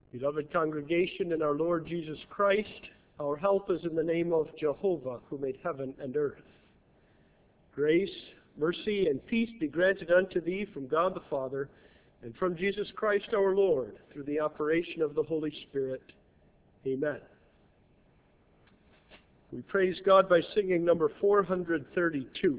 Beloved congregation in our Lord Jesus Christ, our help is in the name of Jehovah, who made heaven and earth. Grace, mercy, and peace be granted unto thee from God the Father, and from Jesus Christ our Lord, through the operation of the Holy Spirit. Amen. We praise God by singing number 432.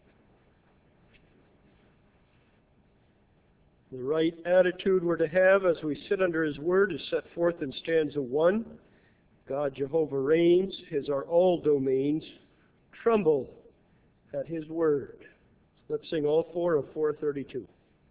The right attitude we're to have as we sit under His Word is set forth in stanza 1. God Jehovah reigns, His are all domains. Tremble at His Word. Let's sing all four of 432.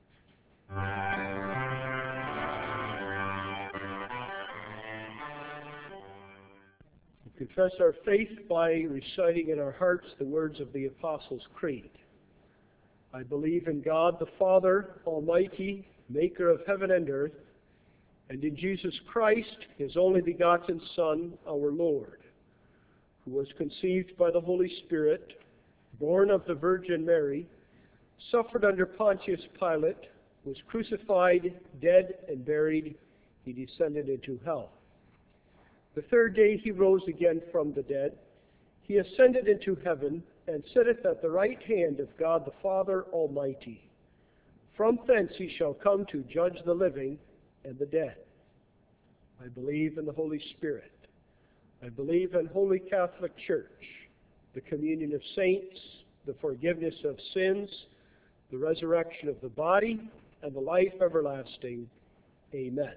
We confess our faith by reciting in our hearts the words of the Apostles' Creed. I believe in God the Father, Almighty, maker of heaven and earth, and in Jesus Christ, His only begotten Son, our Lord, who was conceived by the Holy Spirit, born of the Virgin Mary, suffered under Pontius Pilate, was crucified, dead, and buried. He descended into hell. The third day He rose again from the dead. He ascended into heaven, and sitteth at the right hand of God the Father Almighty. From thence He shall come to judge the living and the dead. I believe in the Holy Spirit. I believe in Holy Catholic Church, the communion of saints, the forgiveness of sins, the resurrection of the body, and the life everlasting. Amen.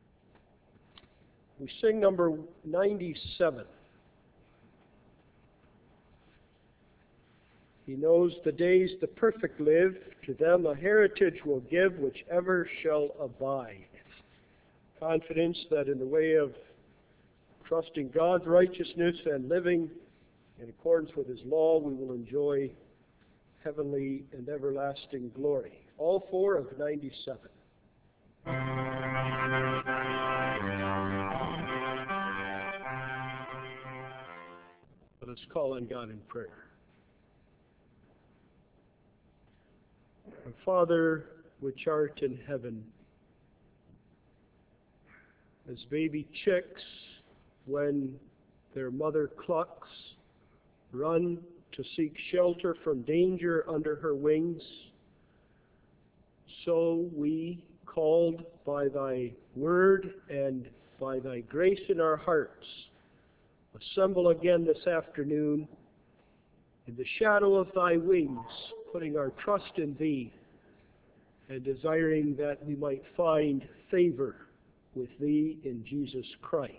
We sing number 97. He knows the days the perfect live, to them a heritage will give which ever shall abide. Confidence that in the way of trusting God's righteousness and living in accordance with His law, we will enjoy heavenly and everlasting glory. All four of 97. Let us call on God in prayer. Our Father, which art in heaven, as baby chicks, when their mother clucks, run to seek shelter from danger under her wings, so we, called by Thy word and by Thy grace in our hearts, assemble again this afternoon in the shadow of Thy wings, putting our trust in Thee and desiring that we might find favor with Thee in Jesus Christ.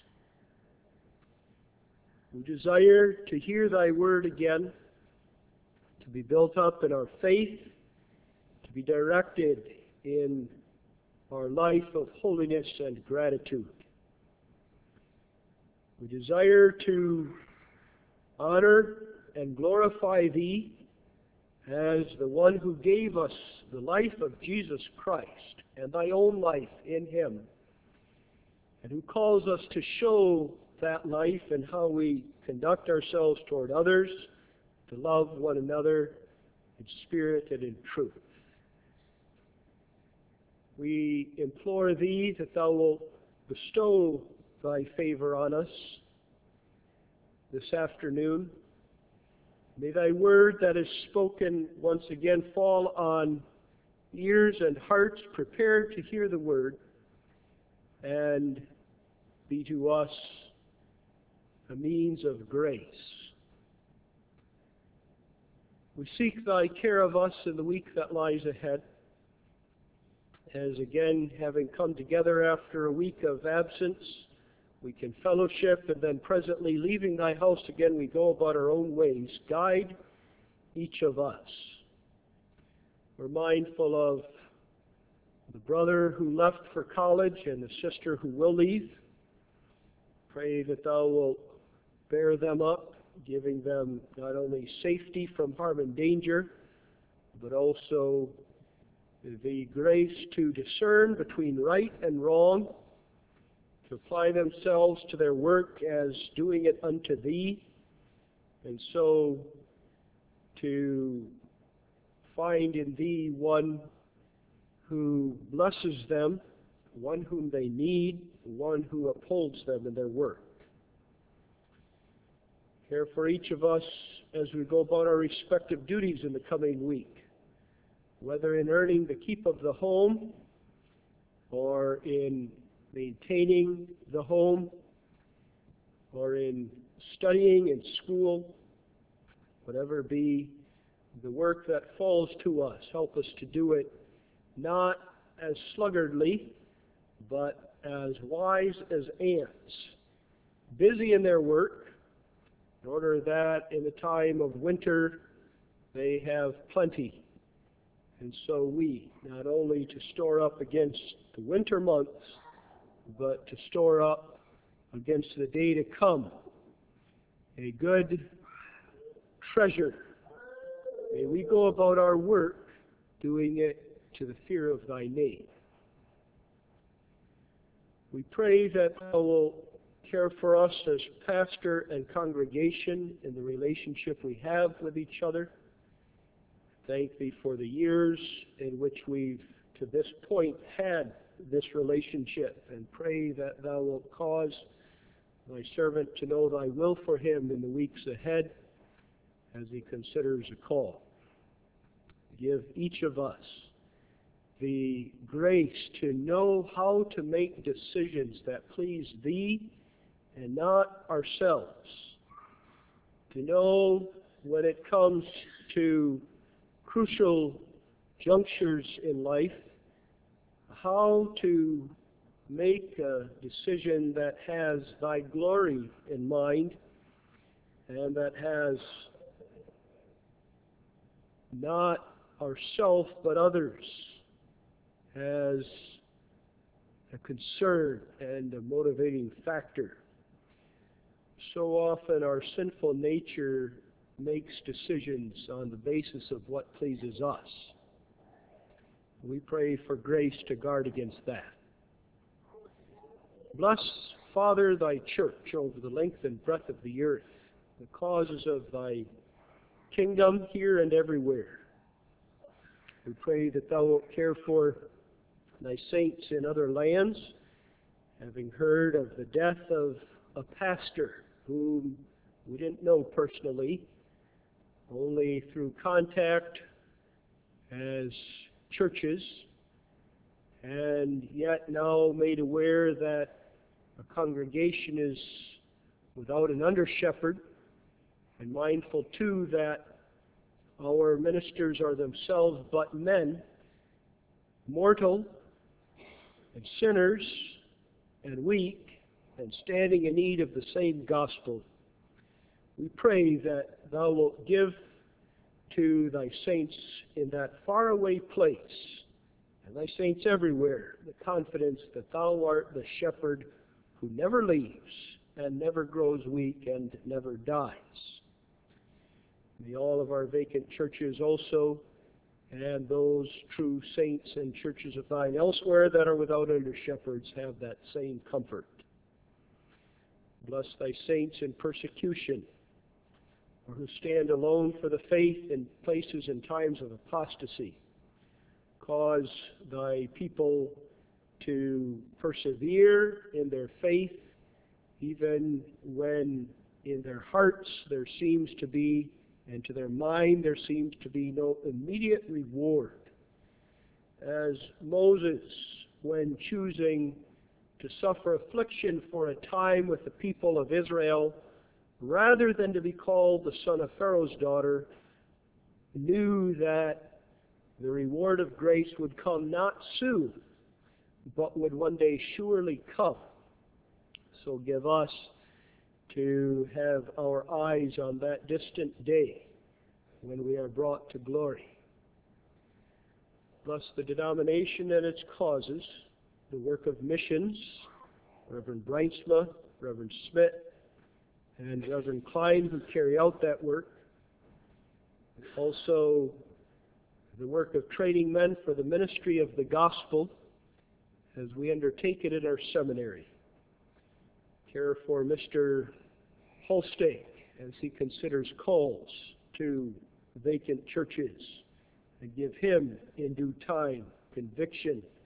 We desire to hear Thy word again, to be built up in our faith, to be directed in our life of holiness and gratitude. We desire to honor and glorify Thee as the one who gave us the life of Jesus Christ and Thy own life in Him, and who calls us to show that life and how we conduct ourselves toward others, to love one another in spirit and in truth. We implore Thee that Thou wilt bestow Thy favor on us this afternoon. May Thy word that is spoken once again fall on ears and hearts prepared to hear the word, and be to us a means of grace. We seek Thy care of us in the week that lies ahead, as again, having come together after a week of absence, we can fellowship, and then presently leaving Thy house again, we go about our own ways. Guide each of us. We're mindful of the brother who left for college and the sister who will leave. Pray that Thou wilt bear them up, giving them not only safety from harm and danger, but also the grace to discern between right and wrong, to apply themselves to their work as doing it unto Thee, and so to find in Thee one who blesses them, one whom they need, one who upholds them in their work. Care for each of us as we go about our respective duties in the coming week, whether in earning the keep of the home or in maintaining the home or in studying in school, whatever be the work that falls to us. Help us to do it not as sluggardly, but as wise as ants, busy in their work, in order that in the time of winter they have plenty. And so we, not only to store up against the winter months, but to store up against the day to come, a good treasure. May we go about our work doing it to the fear of thy name. We pray that thou wilt care for us as pastor and congregation in the relationship we have with each other. Thank thee for the years in which we've, to this point, had this relationship, and pray that thou wilt cause thy servant to know thy will for him in the weeks ahead as he considers a call. Give each of us the grace to know how to make decisions that please thee and not ourselves. To know when it comes to crucial junctures in life, how to make a decision that has thy glory in mind and that has not ourself but others as a concern and a motivating factor. So often our sinful nature makes decisions on the basis of what pleases us. We pray for grace to guard against that. Bless, Father, thy church over the length and breadth of the earth, the causes of thy kingdom here and everywhere. We pray that thou wilt care for thy saints in other lands, having heard of the death of a pastor whom we didn't know personally, only through contact as churches, and yet now made aware that a congregation is without an under-shepherd, and mindful too that our ministers are themselves but men, mortal and sinners and weak and standing in need of the same gospel. We pray that thou wilt give to thy saints in that faraway place, and thy saints everywhere, the confidence that thou art the shepherd who never leaves and never grows weak and never dies. May all of our vacant churches also, and those true saints and churches of thine elsewhere that are without under-shepherds, have that same comfort. Bless thy saints in persecution, or who stand alone for the faith in places and times of apostasy. Cause thy people to persevere in their faith, even when in their hearts there seems to be, and to their mind there seems to be no immediate reward. As Moses, when choosing to suffer affliction for a time with the people of Israel, rather than to be called the son of Pharaoh's daughter, knew that the reward of grace would come not soon, but would one day surely come. So give us to have our eyes on that distant day when we are brought to glory. Bless the denomination and its causes, the work of missions, Reverend Breinsma, Reverend Smith, and Reverend Klein, who carry out that work. Also, the work of training men for the ministry of the gospel as we undertake it in our seminary. Care for Mr. Holstake as he considers calls to vacant churches, and give him in due time conviction,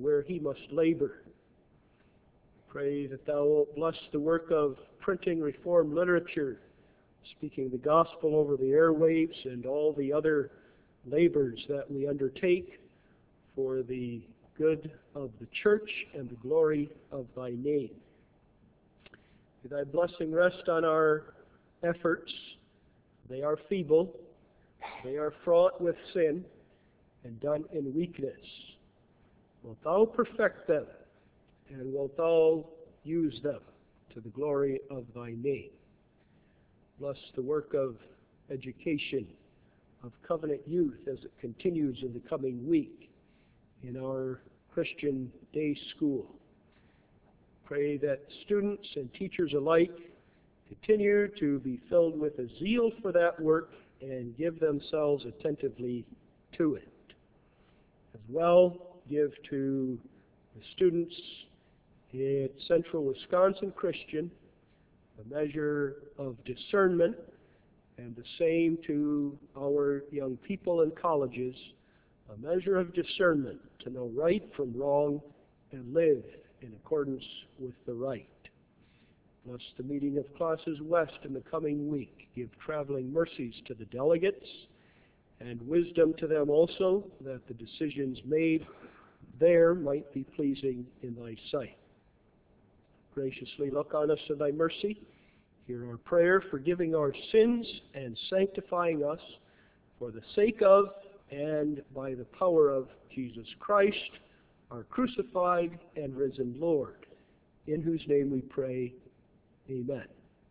where he must labor. Pray that thou wilt bless the work of printing Reformed literature, speaking the gospel over the airwaves, and all the other labors that we undertake for the good of the church and the glory of thy name. May thy blessing rest on our efforts. They are feeble, they are fraught with sin, and done in weakness. Wilt thou perfect them, and wilt thou use them to the glory of thy name. Bless the work of education, of Covenant Youth as it continues in the coming week in our Christian day school. Pray that students and teachers alike continue to be filled with a zeal for that work and give themselves attentively to it. As well, give to the students at Central Wisconsin Christian a measure of discernment, and the same to our young people in colleges, a measure of discernment to know right from wrong and live in accordance with the right. Bless the meeting of Classes West in the coming week. Give traveling mercies to the delegates and wisdom to them also, that the decisions made there might be pleasing in thy sight. Graciously look on us in thy mercy. Hear our prayer, forgiving our sins and sanctifying us for the sake of and by the power of Jesus Christ, our crucified and risen Lord, in whose name we pray. Amen.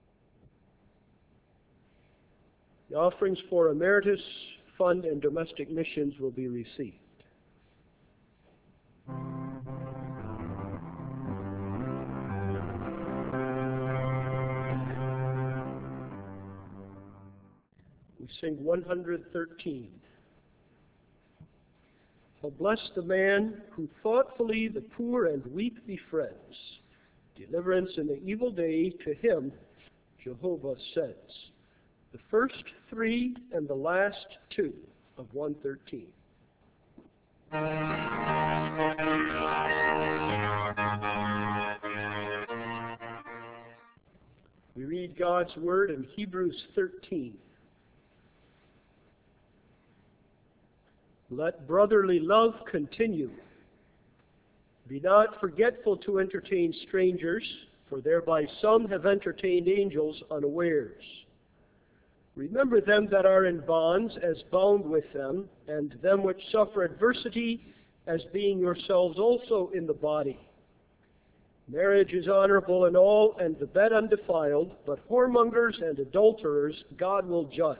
The offerings for Emeritus Fund and domestic missions will be received. We sing 113. Oh, bless the man who thoughtfully the poor and weak befriends. Deliverance in the evil day to him Jehovah sends. The first three and the last two of 113. We read God's word in Hebrews 13. Let brotherly love continue. Be not forgetful to entertain strangers, for thereby some have entertained angels unawares. Remember them that are in bonds as bound with them, and them which suffer adversity as being yourselves also in the body. Marriage is honorable in all, and the bed undefiled, but whoremongers and adulterers God will judge.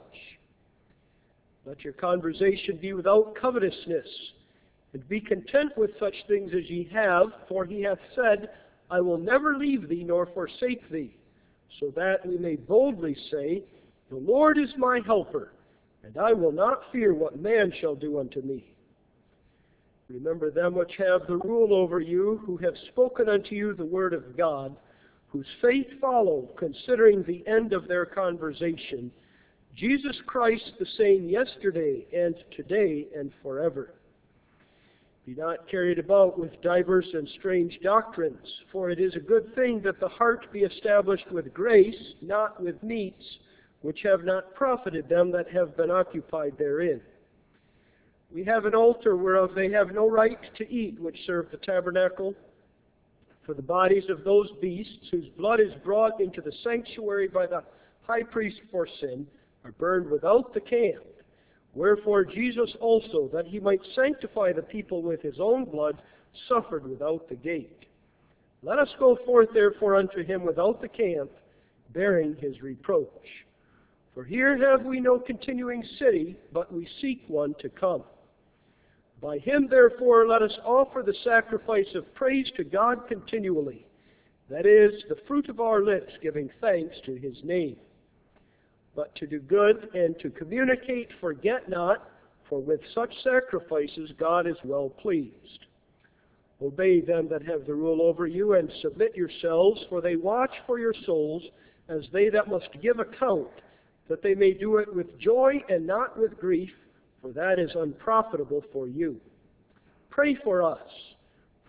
Let your conversation be without covetousness, and be content with such things as ye have, for he hath said, I will never leave thee nor forsake thee, so that we may boldly say, the Lord is my helper, and I will not fear what man shall do unto me. Remember them which have the rule over you, who have spoken unto you the word of God, whose faith follow, considering the end of their conversation, Jesus Christ the same yesterday and today and forever. Be not carried about with divers and strange doctrines, for it is a good thing that the heart be established with grace, not with meats, which have not profited them that have been occupied therein. We have an altar whereof they have no right to eat, which serve the tabernacle. For the bodies of those beasts, whose blood is brought into the sanctuary by the high priest for sin, are burned without the camp. Wherefore Jesus also, that he might sanctify the people with his own blood, suffered without the gate. Let us go forth therefore unto him without the camp, bearing his reproach. For here have we no continuing city, but we seek one to come. By him therefore let us offer the sacrifice of praise to God continually, that is, the fruit of our lips, giving thanks to his name. But to do good and to communicate forget not, for with such sacrifices God is well pleased. Obey them that have the rule over you, and submit yourselves, for they watch for your souls, as they that must give account, that they may do it with joy and not with grief, for that is unprofitable for you. Pray for us,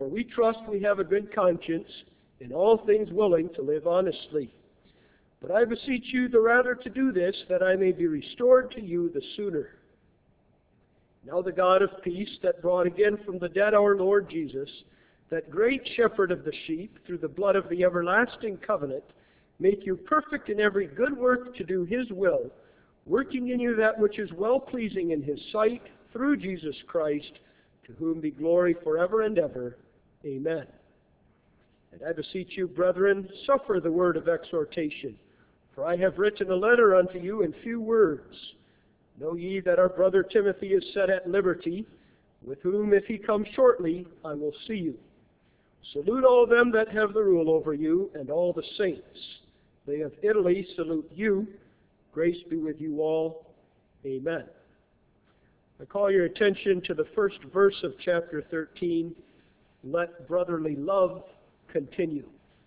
For we trust we have a good conscience, in all things willing to live honestly. But I beseech you the rather to do this, that I may be restored to you the sooner. Now the God of peace, that brought again from the dead our Lord Jesus, that great shepherd of the sheep, through the blood of the everlasting covenant, make you perfect in every good work to do his will, working in you that which is well-pleasing in his sight, through Jesus Christ, to whom be glory forever and ever. Amen. And I beseech you, brethren, suffer the word of exhortation. For I have written a letter unto you in few words. Know ye that our brother Timothy is set at liberty, with whom, if he come shortly, I will see you. Salute all them that have the rule over you, and all the saints. They of Italy salute you. Grace be with you all. Amen. I call your attention to the first verse of chapter 13. Let brotherly love continue.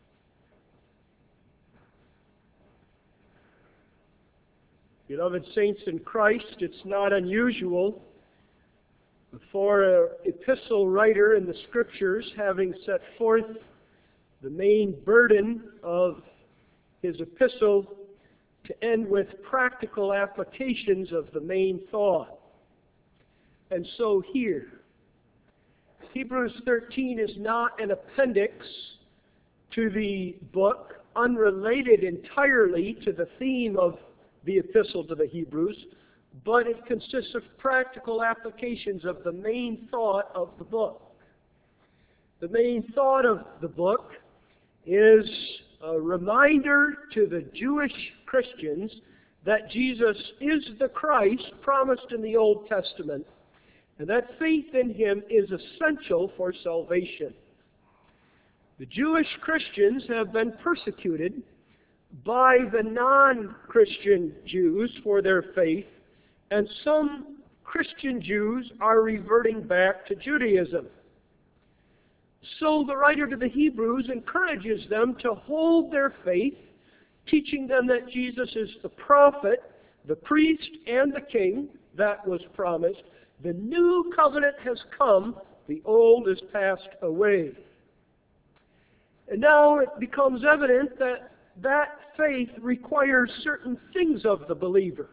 Beloved saints in Christ, it's not unusual for an epistle writer in the Scriptures, having set forth the main burden of his epistle, to end with practical applications of the main thought. And so here, Hebrews 13 is not an appendix to the book, unrelated entirely to the theme of the epistle to the Hebrews, but it consists of practical applications of the main thought of the book. The main thought of the book is a reminder to the Jewish Christians that Jesus is the Christ promised in the Old Testament, and that faith in him is essential for salvation. The Jewish Christians have been persecuted by the non-Christian Jews for their faith, and some Christian Jews are reverting back to Judaism. So the writer to the Hebrews encourages them to hold their faith, teaching them that Jesus is the prophet, the priest, and the king that was promised. The new covenant has come, the old is passed away. And now it becomes evident that that faith requires certain things of the believer.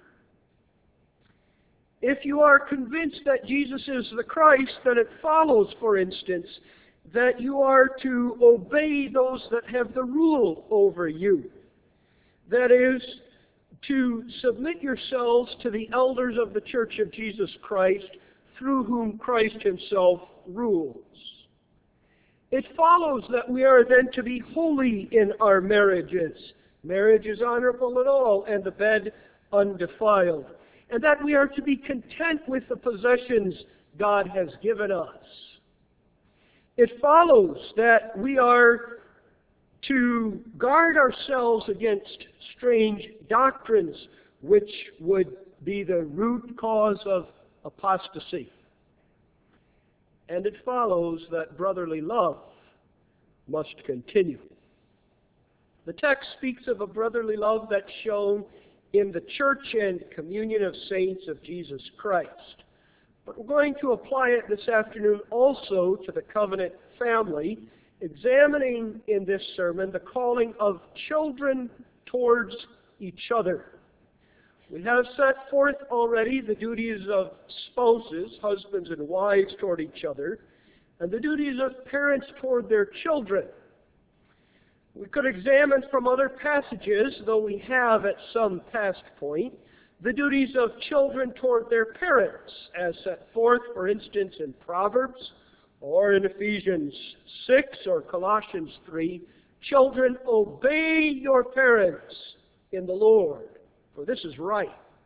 If you are convinced that Jesus is the Christ, then it follows, for instance, that you are to obey those that have the rule over you. That is, to submit yourselves to the elders of the Church of Jesus Christ, through whom Christ himself rules. It follows that we are then to be holy in our marriages. Marriage is honorable in all, and the bed undefiled. And that we are to be content with the possessions God has given us. It follows that we are to guard ourselves against strange doctrines, which would be the root cause of apostasy. And it follows that brotherly love must continue. The text speaks of a brotherly love that's shown in the church and communion of saints of Jesus Christ. But we're going to apply it this afternoon also to the covenant family, examining in this sermon the calling of children towards each other. We have set forth already the duties of spouses, husbands and wives, toward each other, and the duties of parents toward their children. We could examine from other passages, though we have at some past point, the duties of children toward their parents, as set forth, for instance, in Proverbs, or in Ephesians 6 or Colossians 3. Children, obey your parents in the Lord, for this is right.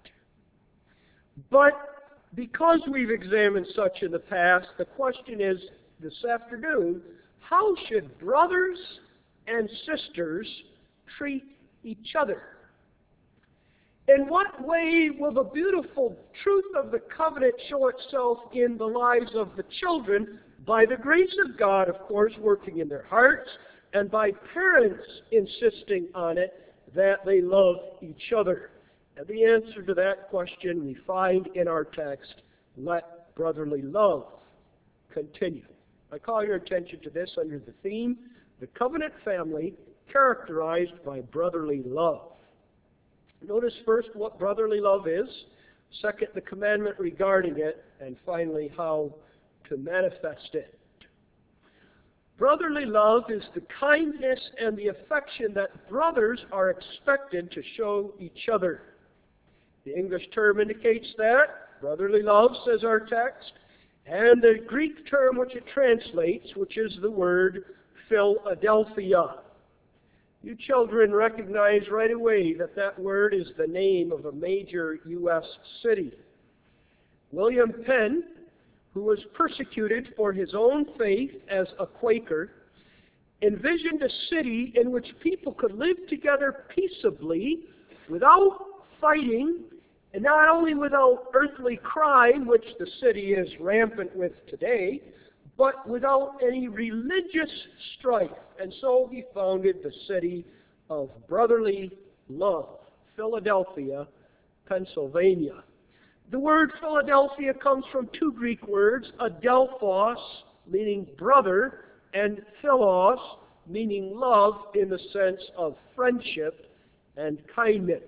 But because we've examined such in the past, the question is, this afternoon, how should brothers and sisters treat each other? In what way will the beautiful truth of the covenant show itself in the lives of the children? By the grace of God, of course, working in their hearts, and by parents insisting on it, that they love each other. And the answer to that question we find in our text, let brotherly love continue. I call your attention to this under the theme, the covenant family characterized by brotherly love. Notice first what brotherly love is, second, the commandment regarding it, and finally, how to manifest it. Brotherly love is the kindness and the affection that brothers are expected to show each other. The English term indicates that. Brotherly love, says our text. And the Greek term which it translates, which is the word Philadelphia. You children recognize right away that that word is the name of a major U.S. city. William Penn, who was persecuted for his own faith as a Quaker, envisioned a city in which people could live together peaceably without fighting, and not only without earthly crime, which the city is rampant with today, but without any religious strife. And so he founded the city of brotherly love, Philadelphia, Pennsylvania. The word Philadelphia comes from two Greek words, adelphos, meaning brother, and philos, meaning love in the sense of friendship and kindness.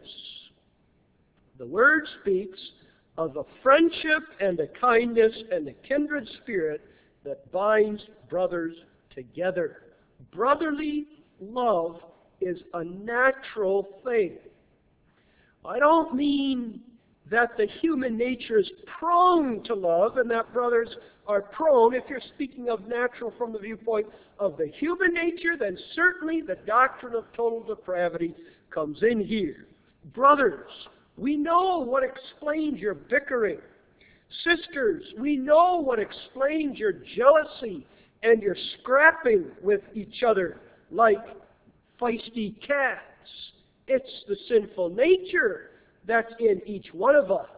The word speaks of a friendship and a kindness and a kindred spirit that binds brothers together. Brotherly love is a natural thing. I don't mean that the human nature is prone to love and that brothers are prone. If you're speaking of natural from the viewpoint of the human nature, then certainly the doctrine of total depravity comes in here. Brothers, we know what explains your bickering. Sisters, we know what explains your jealousy and your scrapping with each other like feisty cats. It's the sinful nature that's in each one of us.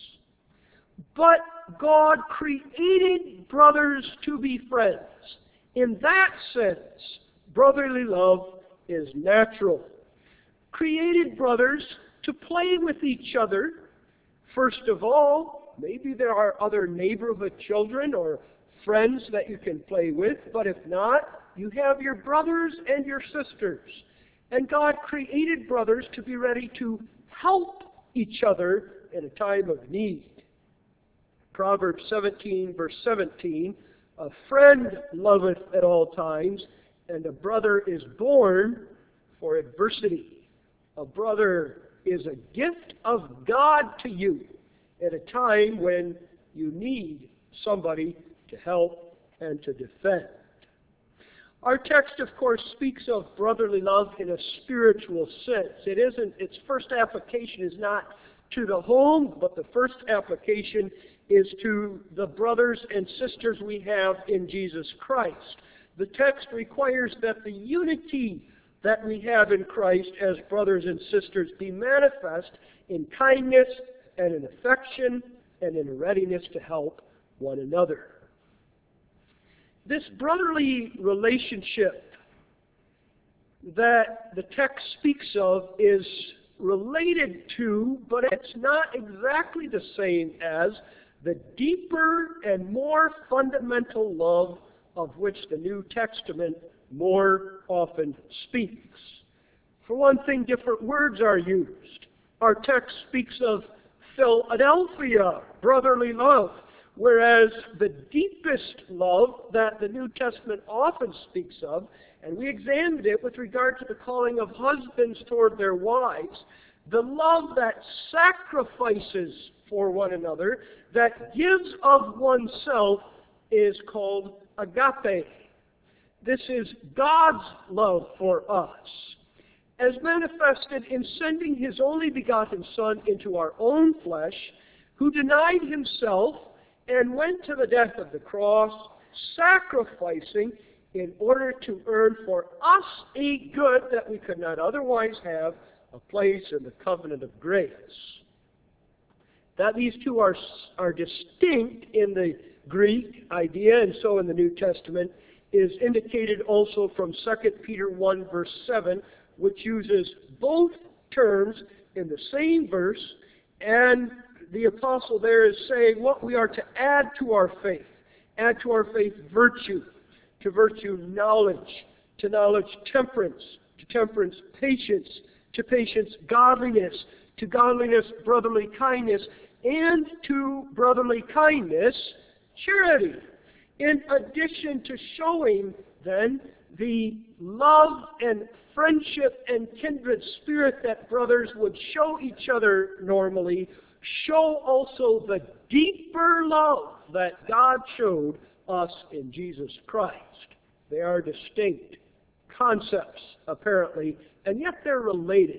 But God created brothers to be friends. In that sense, brotherly love is natural. Created brothers to play with each other. First of all, maybe there are other neighborhood children or friends that you can play with, but if not, you have your brothers and your sisters. And God created brothers to be ready to help each other in a time of need. Proverbs 17, verse 17, a friend loveth at all times, and a brother is born for adversity. A brother is a gift of God to you at a time when you need somebody to help and to defend. Our text, of course, speaks of brotherly love in a spiritual sense. Its first application is not to the home, but the first application is to the brothers and sisters we have in Jesus Christ. The text requires that the unity that we have in Christ as brothers and sisters be manifest in kindness and in affection and in readiness to help one another. This brotherly relationship that the text speaks of is related to, but it's not exactly the same as, the deeper and more fundamental love of which the New Testament more often speaks. For one thing, different words are used. Our text speaks of Philadelphia, brotherly love, whereas the deepest love that the New Testament often speaks of, and we examined it with regard to the calling of husbands toward their wives, the love that sacrifices for one another, that gives of oneself, is called agape. This is God's love for us, as manifested in sending His only begotten Son into our own flesh, who denied Himself and went to the death of the cross, sacrificing in order to earn for us a good that we could not otherwise have, a place in the covenant of grace. That these two are distinct in the Greek idea, and so in the New Testament, is indicated also from 2 Peter 1, verse 7, which uses both terms in the same verse, and the apostle there is saying what we are to add to our faith. Add to our faith virtue, to virtue knowledge, to knowledge temperance, to temperance patience, to patience godliness, to godliness brotherly kindness, and to brotherly kindness charity. In addition to showing, then, the love and friendship and kindred spirit that brothers would show each other normally, show also the deeper love that God showed us in Jesus Christ. They are distinct concepts, apparently, and yet they're related.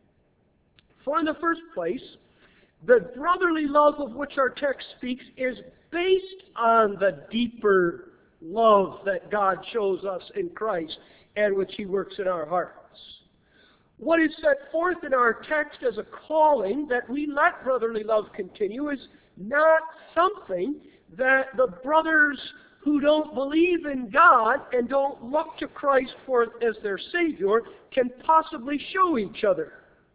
For in the first place, the brotherly love of which our text speaks is based on the deeper love that God shows us in Christ and which He works in our hearts. What is set forth in our text as a calling that we let brotherly love continue is not something that the brothers who don't believe in God and don't look to Christ as their Savior can possibly show each other.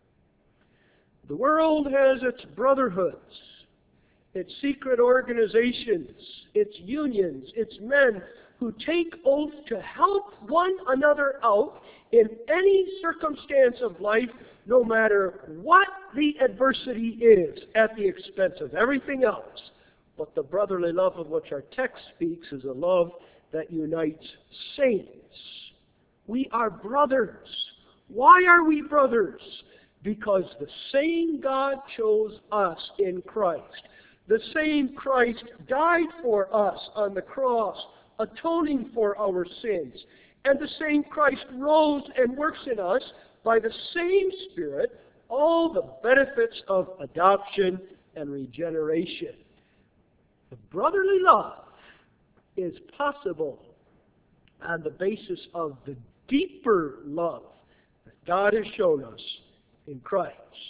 The world has its brotherhoods, its secret organizations, its unions, its men who take oath to help one another out in any circumstance of life, no matter what the adversity is, at the expense of everything else. But the brotherly love of which our text speaks is a love that unites saints. We are brothers. Why are we brothers? Because the same God chose us in Christ. The same Christ died for us on the cross, atoning for our sins. And the same Christ rose and works in us by the same Spirit all the benefits of adoption and regeneration. The brotherly love is possible on the basis of the deeper love that God has shown us in Christ.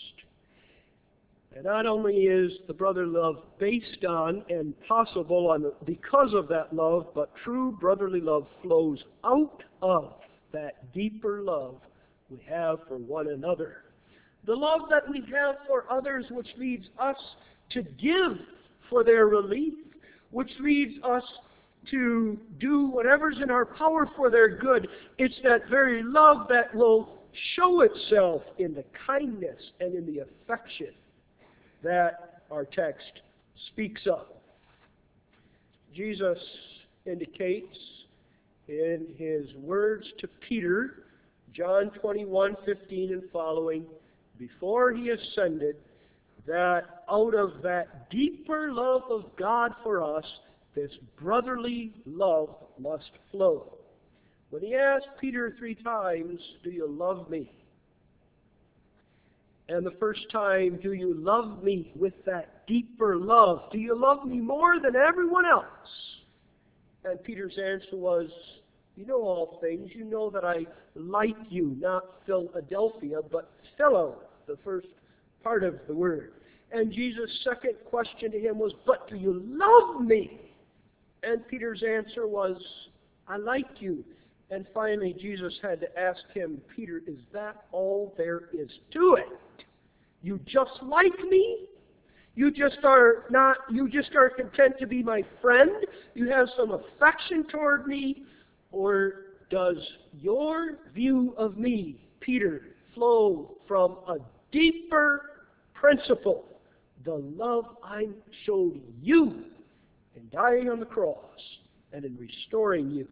And not only is the brotherly love based on and possible because of that love, but true brotherly love flows out of that deeper love we have for one another. The love that we have for others, which leads us to give for their relief, which leads us to do whatever's in our power for their good. It's that very love that will show itself in the kindness and in the affection that our text speaks of. Jesus indicates in His words to Peter, John 21:15 and following, before He ascended, that out of that deeper love of God for us, this brotherly love must flow. When He asked Peter 3 times, "Do you love me?" And the first time, "Do you love me with that deeper love? Do you love me more than everyone else?" And Peter's answer was, "You know all things. You know that I like you," not Philadelphia, but Philo, the first part of the word. And Jesus' second question to him was, "But do you love me?" And Peter's answer was, "I like you." And finally, Jesus had to ask him, "Peter, is that all there is to it? You just like me? You just are content to be my friend? You have some affection toward me? Or does your view of me, Peter, flow from a deeper principle, the love I showed you in dying on the cross and in restoring you?"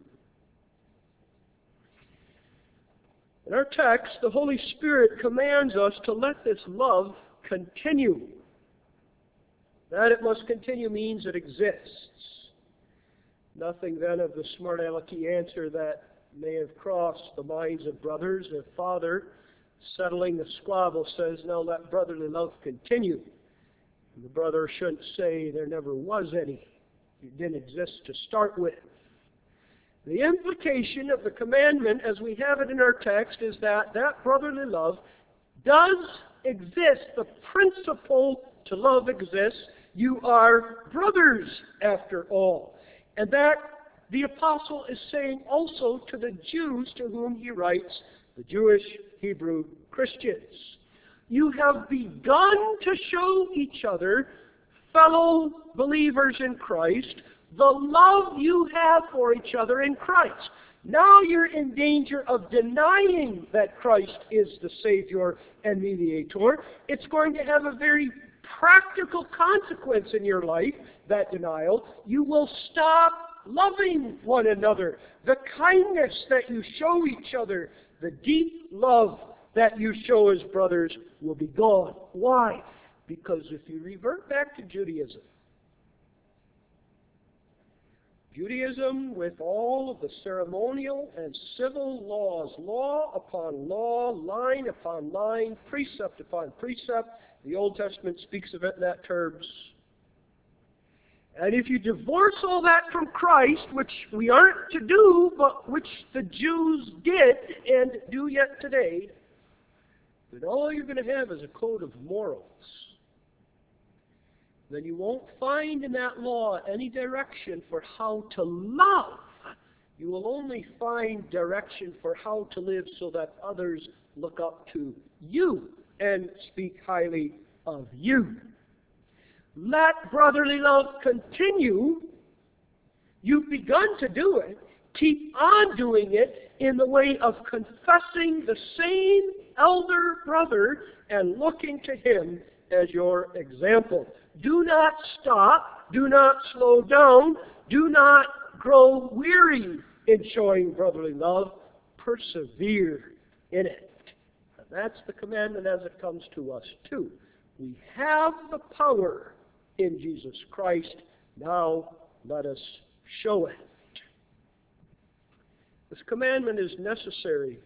In our text, the Holy Spirit commands us to let this love continue. That it must continue means it exists. Nothing then of the smart alecky answer that may have crossed the minds of brothers. If father, settling the squabble, says, "Now let brotherly love continue," and the brother shouldn't say there never was any. It didn't exist to start with. The implication of the commandment, as we have it in our text, is that that brotherly love does exist. The principle to love exists. You are brothers, after all. And that the apostle is saying also to the Jews to whom he writes, the Jewish Hebrew Christians. You have begun to show each other, fellow believers in Christ, the love you have for each other in Christ. Now you're in danger of denying that Christ is the Savior and mediator. It's going to have a very practical consequence in your life, that denial. You will stop loving one another. The kindness that you show each other, the deep love that you show as brothers will be gone. Why? Because if you revert back to Judaism with all of the ceremonial and civil laws, law upon law, line upon line, precept upon precept, the Old Testament speaks of it in that terms. And if you divorce all that from Christ, which we aren't to do, but which the Jews did and do yet today, then all you're going to have is a code of morals. Then you won't find in that law any direction for how to love. You will only find direction for how to live so that others look up to you and speak highly of you. Let brotherly love continue. You've begun to do it. Keep on doing it in the way of confessing the same elder brother and looking to him as your example. Do not stop. Do not slow down. Do not grow weary in showing brotherly love. Persevere in it. And that's the commandment as it comes to us too. We have the power in Jesus Christ. Now let us show it. This commandment is necessary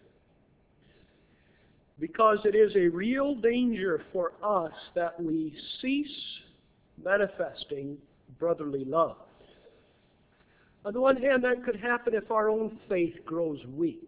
because it is a real danger for us that we cease manifesting brotherly love. On the one hand, that could happen if our own faith grows weak.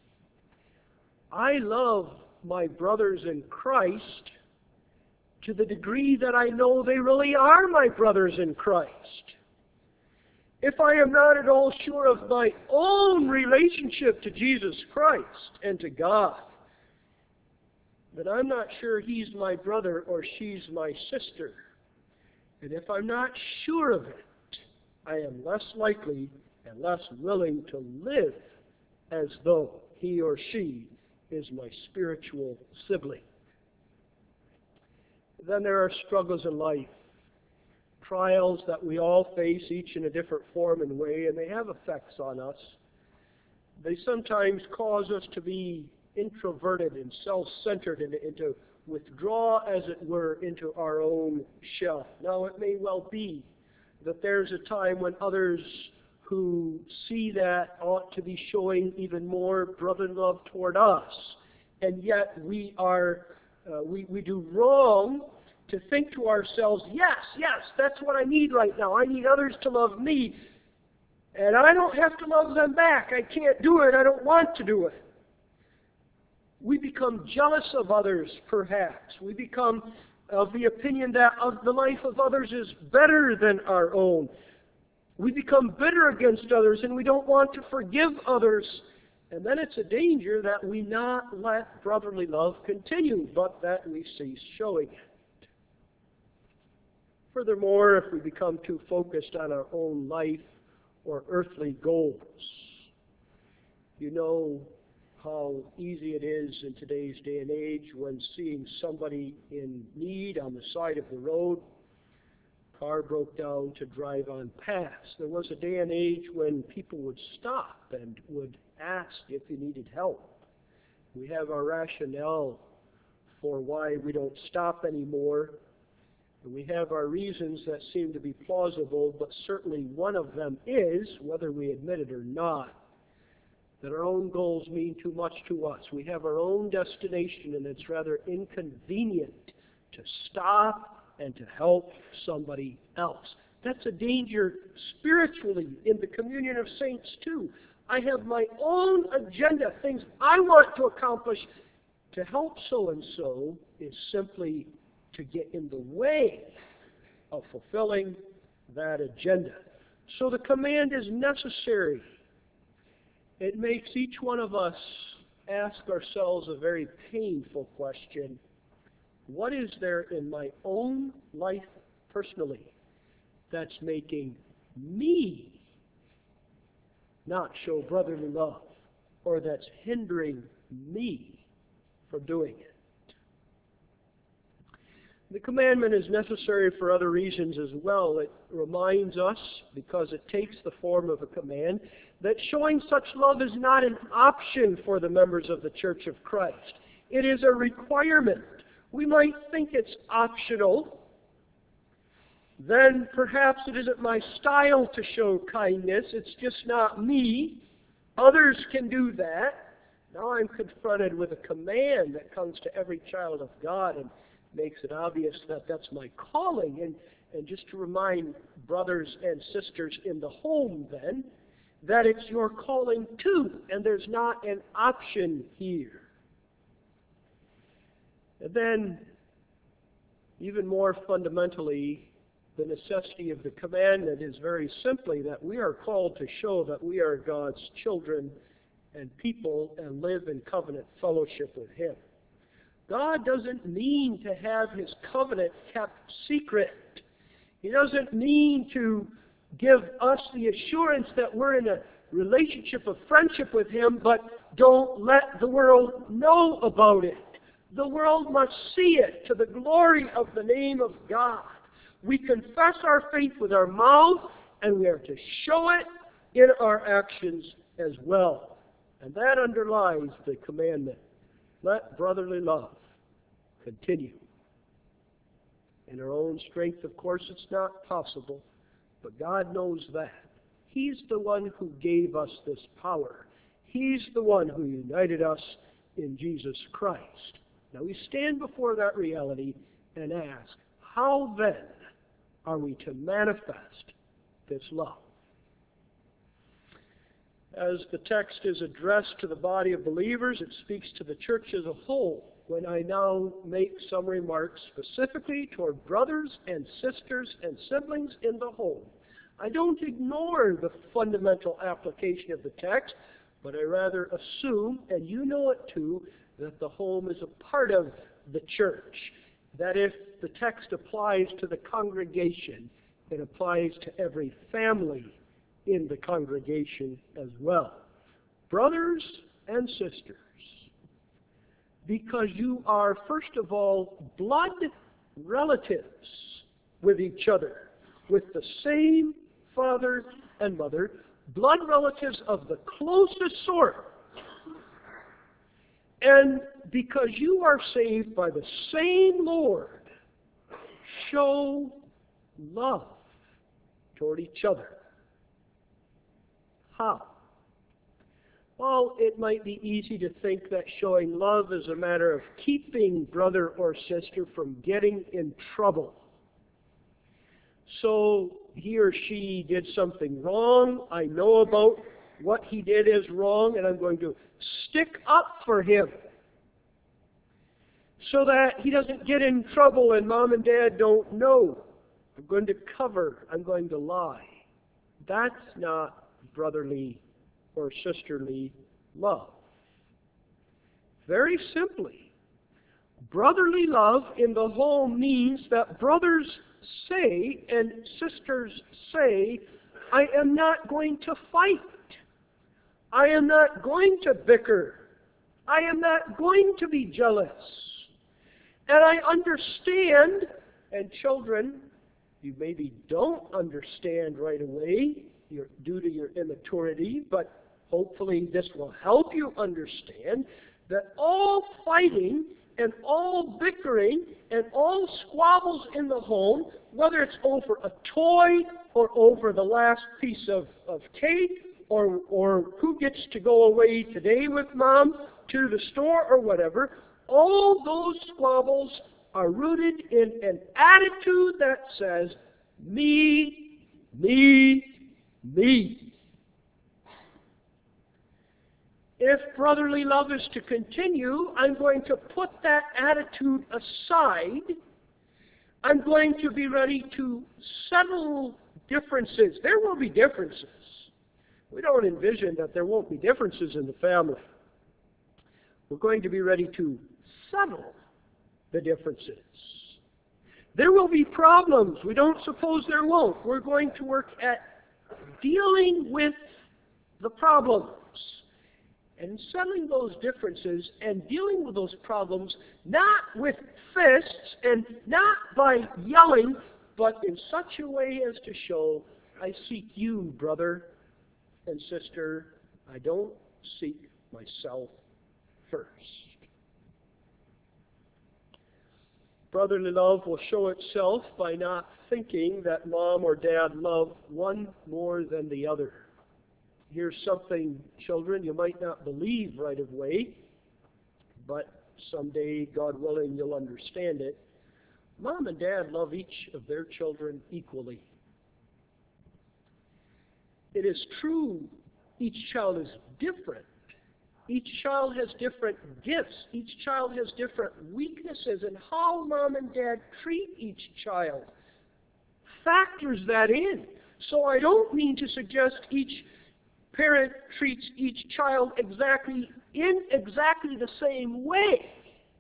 I love my brothers in Christ to the degree that I know they really are my brothers in Christ. If I am not at all sure of my own relationship to Jesus Christ and to God, then I'm not sure he's my brother or she's my sister. And if I'm not sure of it, I am less likely and less willing to live as though he or she is my spiritual sibling. Then there are struggles in life, trials that we all face, each in a different form and way, and they have effects on us. They sometimes cause us to be introverted and self-centered and to withdraw, as it were, into our own shell. Now, it may well be that there's a time when others who see that ought to be showing even more brotherly love toward us, and yet we do wrong to think to ourselves, yes, that's what I need right now. I need others to love me, and I don't have to love them back. I can't do it. I don't want to do it. We become jealous of others, perhaps. We become of the opinion that the life of others is better than our own. We become bitter against others, and we don't want to forgive others. And then it's a danger that we not let brotherly love continue, but that we cease showing it. Furthermore, if we become too focused on our own life or earthly goals, you know how easy it is in today's day and age when seeing somebody in need on the side of the road, car broke down, to drive on past. There was a day and age when people would stop and would ask if you needed help. We have our rationale for why we don't stop anymore. And we have our reasons that seem to be plausible, but certainly one of them is, whether we admit it or not, that our own goals mean too much to us. We have our own destination, and it's rather inconvenient to stop and to help somebody else. That's a danger spiritually in the communion of saints too. I have my own agenda, things I want to accomplish. To help so-and-so is simply to get in the way of fulfilling that agenda. So the command is necessary. It makes each one of us ask ourselves a very painful question. What is there in my own life personally that's making me not show brotherly love, or that's hindering me from doing it. The commandment is necessary for other reasons as well. It reminds us, because it takes the form of a command, that showing such love is not an option for the members of the Church of Christ. It is a requirement. We might think it's optional. Then perhaps it isn't my style to show kindness. It's just not me. Others can do that. Now I'm confronted with a command that comes to every child of God and makes it obvious that that's my calling. And just to remind brothers and sisters in the home then, that it's your calling too, and there's not an option here. And then, even more fundamentally, the necessity of the commandment is very simply that we are called to show that we are God's children and people and live in covenant fellowship with Him. God doesn't mean to have His covenant kept secret. He doesn't mean to give us the assurance that we're in a relationship of friendship with Him, but don't let the world know about it. The world must see it to the glory of the name of God. We confess our faith with our mouth, and we are to show it in our actions as well. And that underlies the commandment. Let brotherly love continue. In our own strength, of course, it's not possible, but God knows that. He's the one who gave us this power. He's the one who united us in Jesus Christ. Now we stand before that reality and ask, how then are we to manifest this love? As the text is addressed to the body of believers, it speaks to the church as a whole. When I now make some remarks specifically toward brothers and sisters and siblings in the home, I don't ignore the fundamental application of the text, but I rather assume, and you know it too, that the home is a part of the church. That if the text applies to the congregation, it applies to every family in the congregation as well. Brothers and sisters, because you are, first of all, blood relatives with each other, with the same father and mother, blood relatives of the closest sort. And because you are saved by the same Lord, show love toward each other. How? Well, it might be easy to think that showing love is a matter of keeping brother or sister from getting in trouble. So he or she did something wrong. I know about what he did is wrong, and I'm going to stick up for him so that he doesn't get in trouble and mom and dad don't know. I'm going to cover. I'm going to lie. That's not brotherly or sisterly love. Very simply, brotherly love in the home means that brothers say and sisters say, I am not going to fight. I am not going to bicker. I am not going to be jealous. And I understand, and children, you maybe don't understand right away due to your immaturity, but hopefully this will help you understand that all fighting and all bickering and all squabbles in the home, whether it's over a toy or over the last piece of cake or who gets to go away today with mom to the store or whatever, all those squabbles are rooted in an attitude that says, me, me, me. If brotherly love is to continue, I'm going to put that attitude aside. I'm going to be ready to settle differences. There will be differences. We don't envision that there won't be differences in the family. We're going to be ready to settle the differences. There will be problems. We don't suppose there won't. We're going to work at dealing with the problems and settling those differences and dealing with those problems not with fists and not by yelling, but in such a way as to show, I seek you, brother and sister. I don't seek myself first. Brotherly love will show itself by not thinking that mom or dad love one more than the other. Here's something, children, you might not believe right away, but someday, God willing, you'll understand it. Mom and dad love each of their children equally. It is true, each child is different. Each child has different gifts. Each child has different weaknesses, and how mom and dad treat each child factors that in. So I don't mean to suggest each parent treats each child exactly the same way.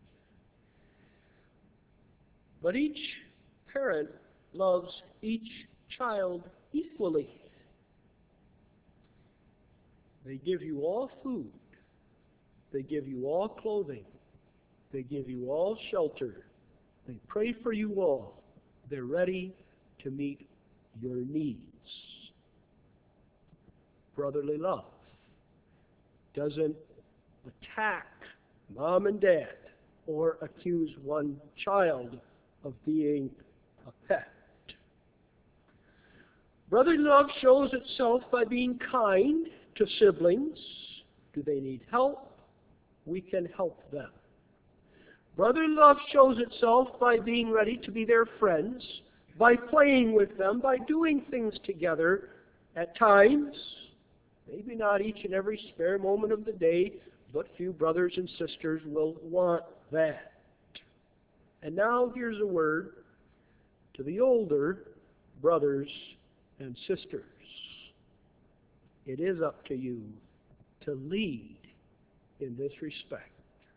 But each parent loves each child equally. They give you all food. They give you all clothing. They give you all shelter. They pray for you all. They're ready to meet your needs. Brotherly love doesn't attack mom and dad or accuse one child of being a pet. Brotherly love shows itself by being kind to siblings. Do they need help? We can help them. Brotherly love shows itself by being ready to be their friends, by playing with them, by doing things together at times. Maybe not each and every spare moment of the day, but few brothers and sisters will want that. And now here's a word to the older brothers and sisters. It is up to you to lead in this respect.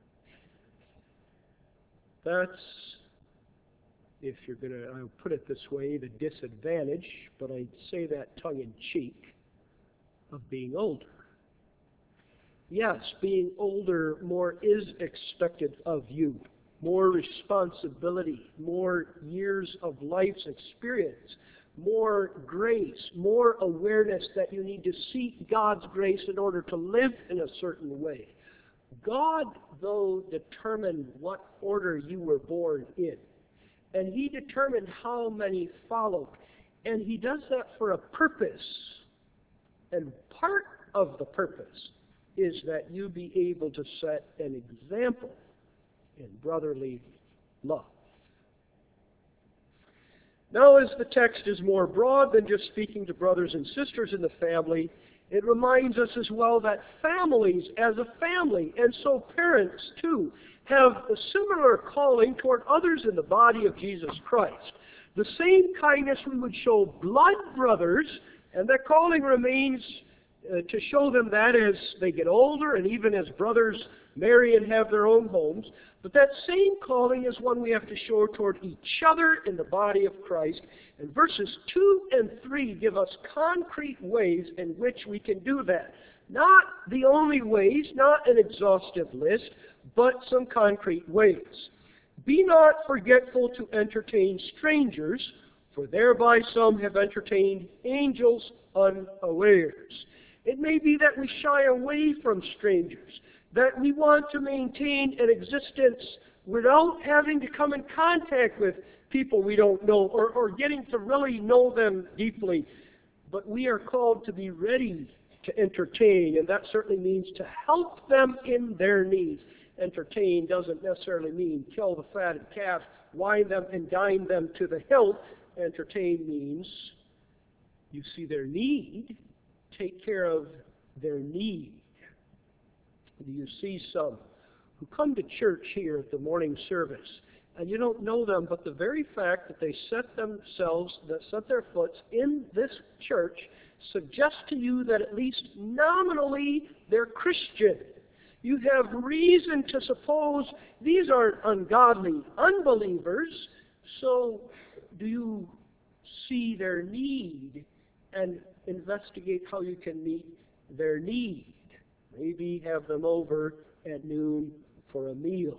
That's, if you're going to, I'll put it this way, the disadvantage, but I say that tongue-in-cheek, of being older. Yes, being older, more is expected of you. More responsibility, more years of life's experience, more grace, more awareness that you need to seek God's grace in order to live in a certain way. God, though, determined what order you were born in. And He determined how many followed. And He does that for a purpose. And part of the purpose is that you be able to set an example in brotherly love. Now, as the text is more broad than just speaking to brothers and sisters in the family, it reminds us as well that families as a family, and so parents too, have a similar calling toward others in the body of Jesus Christ. The same kindness we would show blood brothers, and that calling remains to show them that as they get older and even as brothers marry and have their own homes. But that same calling is one we have to show toward each other in the body of Christ. And verses 2 and 3 give us concrete ways in which we can do that. Not the only ways, not an exhaustive list, but some concrete ways. Be not forgetful to entertain strangers, for thereby some have entertained angels unawares. It may be that we shy away from strangers, that we want to maintain an existence without having to come in contact with people we don't know or getting to really know them deeply. But we are called to be ready to entertain, and that certainly means to help them in their needs. Entertain doesn't necessarily mean kill the fatted calf, wine them and dine them to the hilt. Entertain means you see their need, take care of their need. You see some who come to church here at the morning service, and you don't know them, but the very fact that they set their foot in this church suggests to you that at least nominally they're Christian. You have reason to suppose these aren't ungodly unbelievers, so do you see their need and investigate how you can meet their need. Maybe have them over at noon for a meal.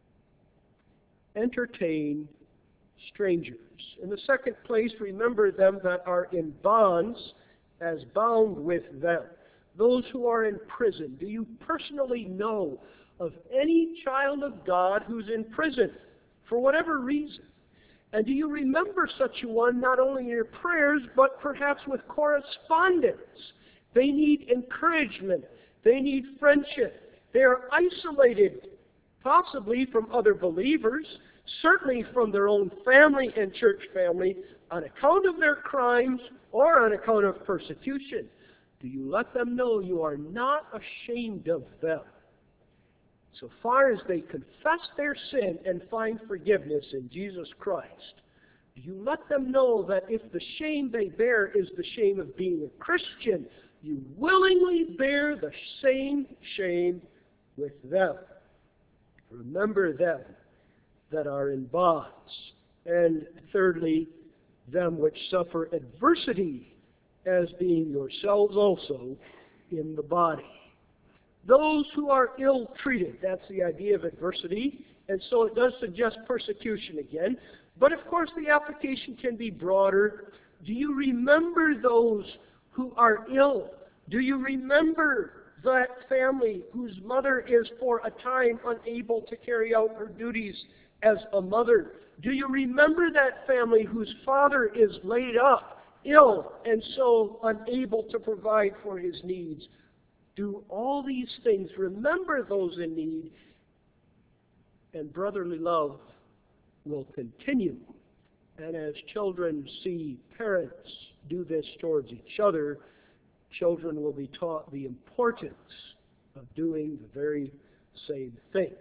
Entertain strangers. In the second place, remember them that are in bonds as bound with them. Those who are in prison. Do you personally know of any child of God who's in prison for whatever reason? And do you remember such a one not only in your prayers, but perhaps with correspondence? They need encouragement. They need friendship. They are isolated, possibly from other believers, certainly from their own family and church family, on account of their crimes or on account of persecution. Do you let them know you are not ashamed of them? So far as they confess their sin and find forgiveness in Jesus Christ, do you let them know that if the shame they bear is the shame of being a Christian, you willingly bear the same shame with them? Remember them that are in bonds. And thirdly, them which suffer adversity, as being yourselves also in the body. Those who are ill-treated, that's the idea of adversity, and so it does suggest persecution again. But of course the application can be broader. Do you remember those who are ill? Do you remember that family whose mother is for a time unable to carry out her duties as a mother? Do you remember that family whose father is laid up, ill, and so unable to provide for his needs? Do all these things. Remember those in need, and brotherly love will continue. And as children see parents do this towards each other, children will be taught the importance of doing the very same thing.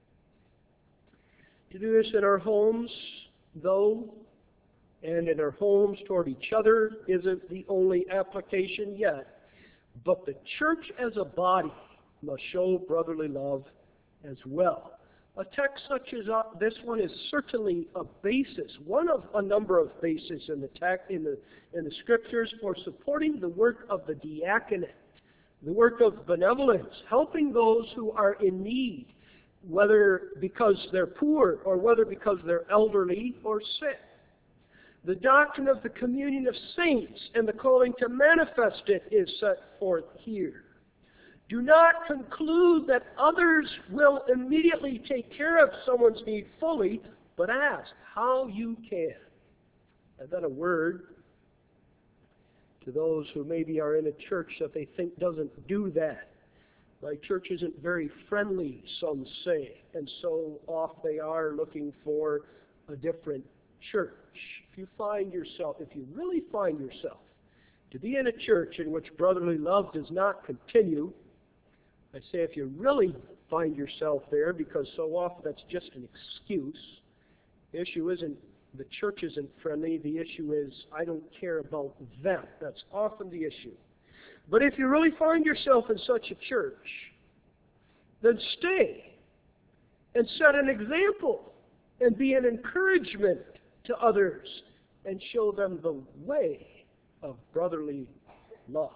To do this in our homes, though, and in our homes toward each other isn't the only application yet. But the church as a body must show brotherly love as well. A text such as this one is certainly a basis, one of a number of bases in the text, in the scriptures for supporting the work of the diaconate, the work of benevolence, helping those who are in need, whether because they're poor or whether because they're elderly or sick. The doctrine of the communion of saints and the calling to manifest it is set forth here. Do not conclude that others will immediately take care of someone's need fully, but ask how you can. And then a word to those who maybe are in a church that they think doesn't do that. My church isn't very friendly, some say, and so off they are looking for a different church. If you really find yourself to be in a church in which brotherly love does not continue, I say if you really find yourself there, because so often that's just an excuse. The issue isn't the church isn't friendly, the issue is I don't care about them. That's often the issue. But if you really find yourself in such a church, then stay and set an example and be an encouragement to others and show them the way of brotherly love.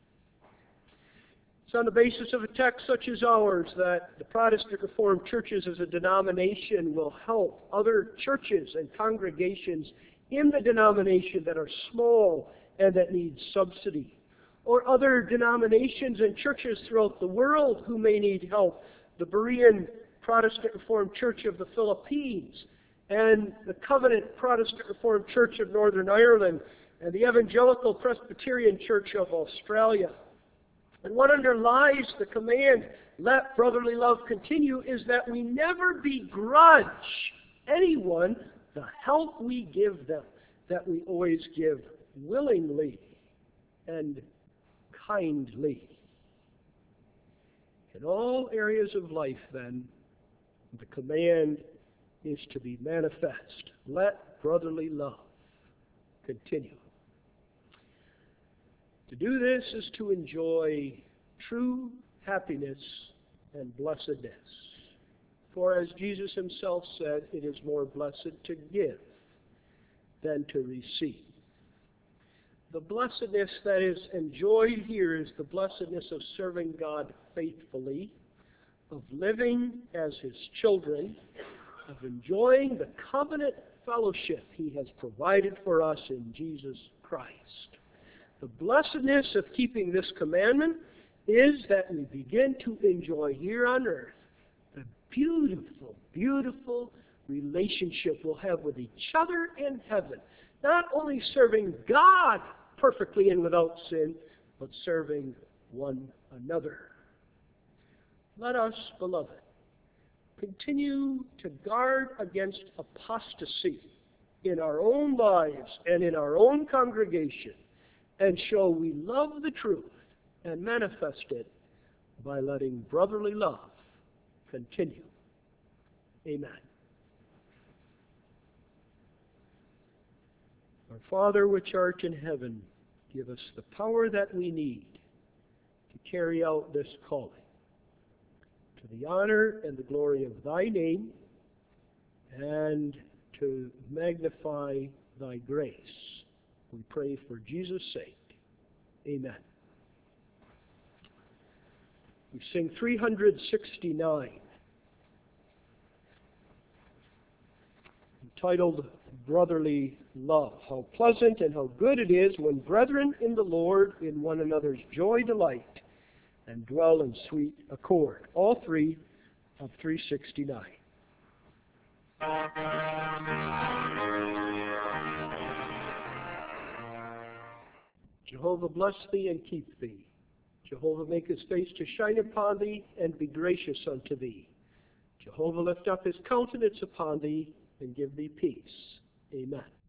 It's on the basis of a text such as ours that the Protestant Reformed churches as a denomination will help other churches and congregations in the denomination that are small and that need subsidy, or other denominations and churches throughout the world who may need help. The Berean Protestant Reformed Church of the Philippines, and the Covenant Protestant Reformed Church of Northern Ireland, and the Evangelical Presbyterian Church of Australia. And what underlies the command, let brotherly love continue, is that we never begrudge anyone the help we give them, that we always give willingly and kindly. In all areas of life, then, the command is to be manifest. Let brotherly love continue. To do this is to enjoy true happiness and blessedness. For as Jesus himself said, it is more blessed to give than to receive. The blessedness that is enjoyed here is the blessedness of serving God faithfully, of living as His children, of enjoying the covenant fellowship He has provided for us in Jesus Christ. The blessedness of keeping this commandment is that we begin to enjoy here on earth the beautiful, beautiful relationship we'll have with each other in heaven. Not only serving God perfectly and without sin, but serving one another. Let us, beloved, continue to guard against apostasy in our own lives and in our own congregation, and show we love the truth and manifest it by letting brotherly love continue. Amen. Our Father which art in heaven, give us the power that we need to carry out this calling, to the honor and the glory of Thy name, and to magnify Thy grace. We pray for Jesus' sake. Amen. We sing 369, entitled Brotherly Love. How pleasant and how good it is when brethren in the Lord in one another's joy delight and dwell in sweet accord. All three of 369. Jehovah bless thee and keep thee. Jehovah make his face to shine upon thee and be gracious unto thee. Jehovah lift up his countenance upon thee and give thee peace. Amen.